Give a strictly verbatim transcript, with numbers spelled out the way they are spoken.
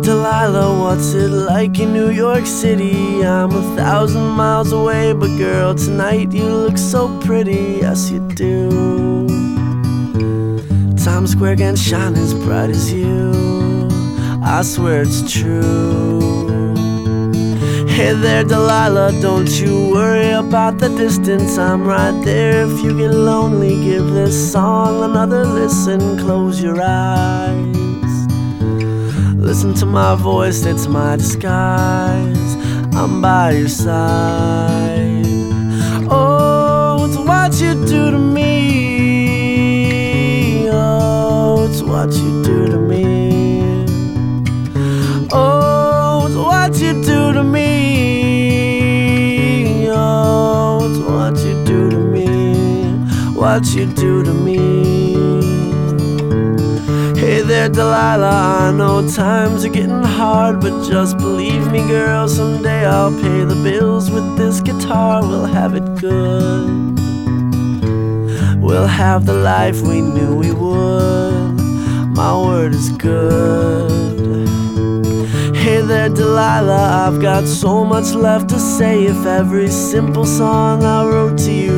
Delilah, what's it like in New York City? I'm a thousand miles away, but girl, tonight you look so pretty. Yes, you do. Times Square can't shine as bright as you. I swear it's true. Hey there, Delilah, don't you worry about the distance. I'm right there if you get lonely. Give this song another listen. Close your eyes. Listen to my voice, it's my disguise. I'm by your side. Oh, it's what you do to me. Oh, it's what you do to me. Oh, it's what you do to me. Oh, it's what you do to me. What you do to me. Hey there, Delilah, I know times are getting hard, but just believe me, girl, someday I'll pay the bills with this guitar. We'll have it good. We'll have the life we knew we would. My word is good. Hey there, Delilah, I've got so much left to say. If every simple song I wrote to you